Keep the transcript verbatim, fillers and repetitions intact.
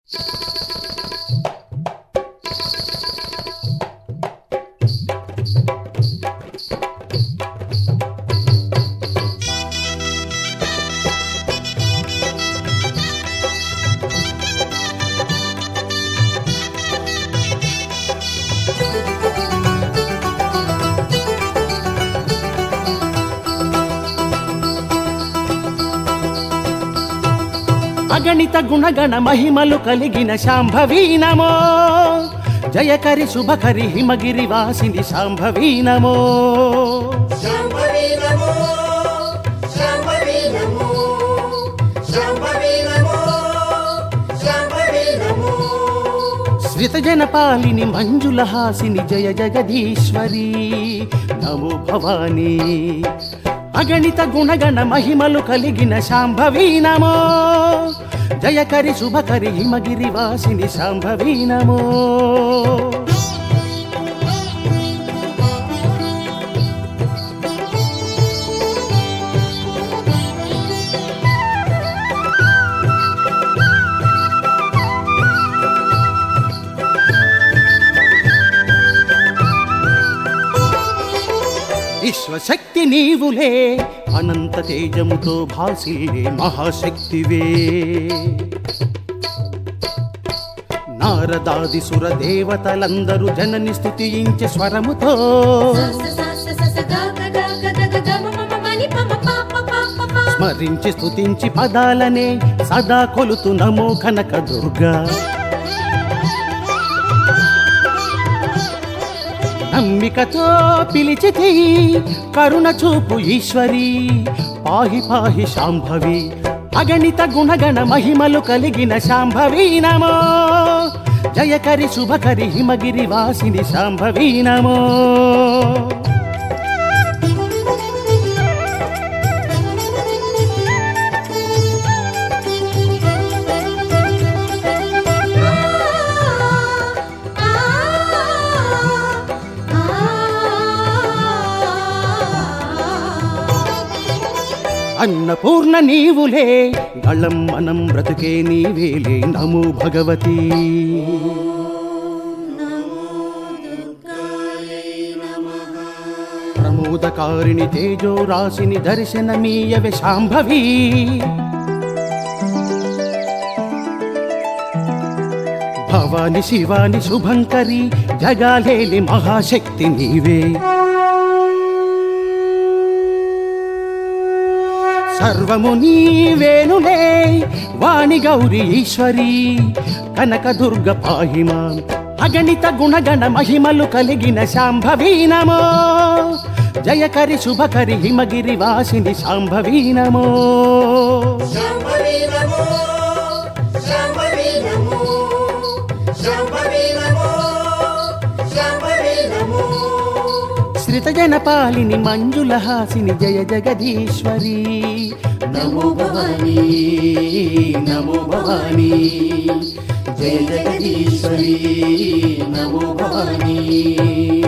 అగణిత గుణగణ మహిమలు కలిగిన శాంభవీ నమో, జయకరి శుభకరి హిమగిరి వాసిని శాంభవీ నమో. శ్రిత జనపాలిని మంజుల హాసిని జయ జగదీశ్వరి నమో భవానీ. అగణిత గుణగణ మహిమలు కలిగిన శాంభవీ నమో, జయకరి శుభకరి హిమగిరి వాసిని శాంభవీ నమో. విశ్వశక్తి నీవులే, అనంత తేజముతో భాసిల్లే మహాశక్తివే. నారదాది సుర దేవతలందరూ జనని స్తుతించే స్వరముతో స్మరించి స్తుతించి పదాలనే సదా కొలుతు నమో కనక దుర్గా. నమ్మికతో పిలిచితి కరుణ చూపు ఈశ్వరి, పాహి పాహి శాంభవి. అగణిత గుణగణ మహిమలు కలిగిన శాంభవీ నమో, జయకరి శుభకరి హిమగిరి వాసిని శాంభవీ నమో. అన్నపూర్ణ నీవులే, గళం మనం బ్రతుకే నీవేలే నమో భగవతి. ప్రమోదకారిణి తేజో రాశిని దర్శనమీయవే శాంభవి. భవాని శివాని శుభంకరి జగాలేలి మహాశక్తి నీవే. సర్వము నీవేనులే, వాణి గౌరీ ఈశ్వరి కనక దుర్గ పాహిమా. అగణిత గుణగణ మహిమలు కలిగిన శాంభవీ నమో, జయకరి శుభకరి హిమగిరి వాసిని శాంభవీ నమో. శ్రిత జనపాలిని మంజుల హాసిని జయ జగదీశ్వరి నమో భవానీ. నమో భవానీ జయ జగదీశ్వరి నమో భవానీ.